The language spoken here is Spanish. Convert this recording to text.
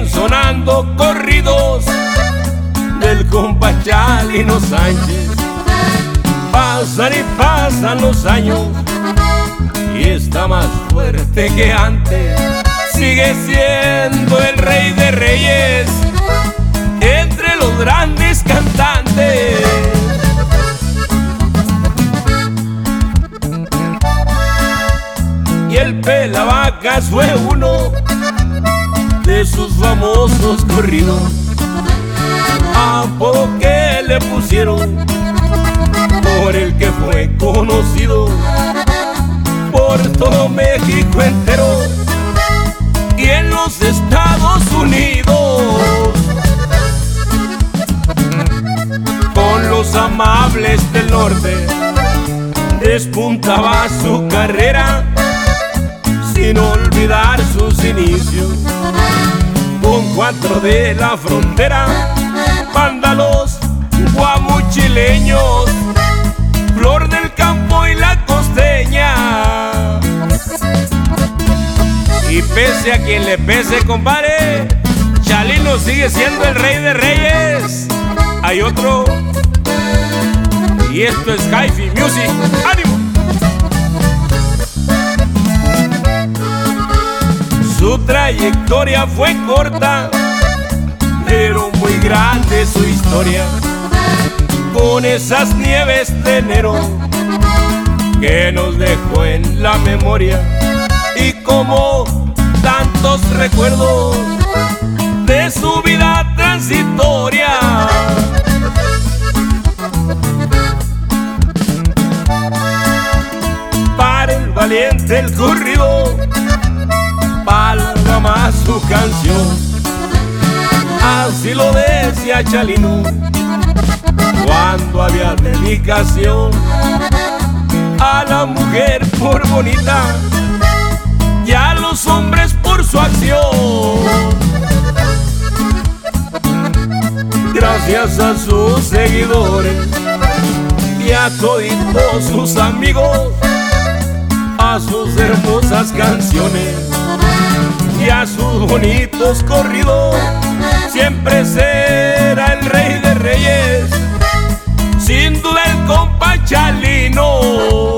siguen sonando corridos del compa Chalino Sánchez. Pasan y pasan los años y está más fuerte que antes. Sigue siendo el rey de reyes entre los grandes cantantes. Y el Pelavacas fue uno de sus famosos corridos, apodo que le pusieron por el que fue conocido por todo México entero y en los Estados Unidos. Con los amables del norte despuntaba su carrera, sin olvidar sus inicios con 4 de la frontera, vándalos guamuchileños, Flor del Campo y La Costeña. Y pese a quien le pese, compadre, Chalino sigue siendo el rey de reyes. Hay otro, y esto es Hi-Fi Music. ¡Ánimo! Su trayectoria fue corta, pero muy grande su historia. Con esas nieves de enero que nos dejó en la memoria, y como tantos recuerdos de su vida transitoria. Para el valiente el corrido valga más su canción, así lo decía Chalino cuando había dedicación a la mujer por bonita y a los hombres por su acción. Gracias a sus seguidores y a toditos sus amigos, a sus hermosas canciones y a sus bonitos corridos, siempre será el rey de reyes, sin duda el compa Chalino.